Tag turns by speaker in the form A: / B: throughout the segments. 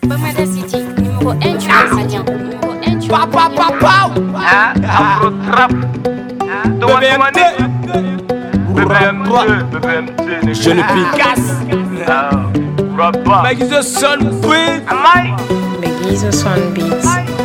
A: Bamada City, numéro 1 du Malien.
B: Papa,
C: Afro Trap. BBMT.
B: Je ne picasse. Make the sun breathe.
A: Begizo Son Beats.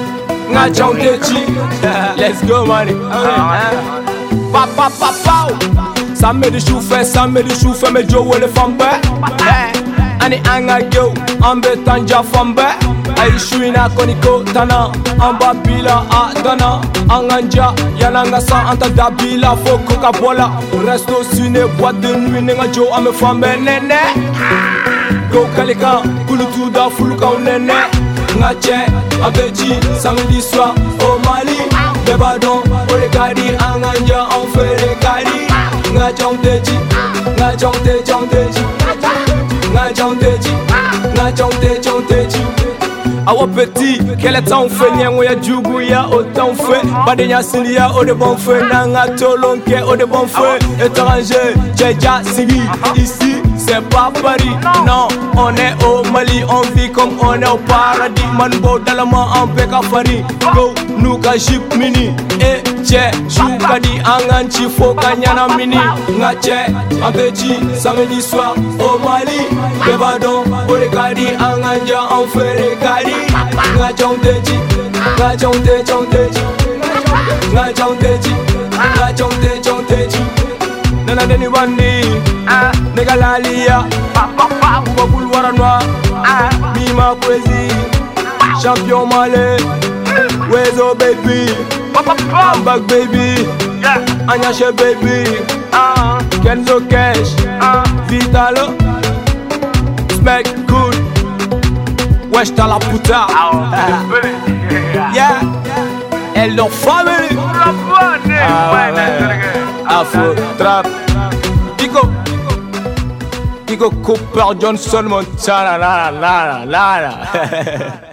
B: Let's go, money. Papa, ça met du chou fait, mais Joe le femme. Ani anga yo, ambe tanja fambe. Aishuina koniko tana, amba bila adana. Anganja, yananga sa anta dabila, fo Coca-Cola. Resto ciné, boîte de nuit, nenga Joe ame fambe nene. Go kalika, kulutu da fuluka nene. Ngache, abeji, samedi soir au Mali. Bebadon, orekadi, anganja, on fait les kadi. Ngachonteji, ngachonteji. Awa petit, quel est ton fait? Nyangwa jugu ya autant fait. Badenya sinia au de bon fait. Nanga tolonke au de bon fait. Étranger, Djeja Sigi. Ici, c'est pas Paris. Non, on est au Mali. On vit comme on est au paradis. Manbo dalama en beka fari. Go, nuka jip mini. Et tche, choukadi anganchi foka nyana mini. Ngache, abeji, samedi soir au Mali. Bebadon, orekadi anganja en fait kadi. Ngachonteji. Nana deni bandi, nega lalia. Uba boulevard noir, Mima Poésie, champion malais. Wezo baby, I'm back baby. Anyashe baby, Kenzo Cash, Vitalo, Smack good. Wesh t'as la puta. Yeah, elle l'ont famille. Afro Trap. Kiko Cooper Johnson Montana.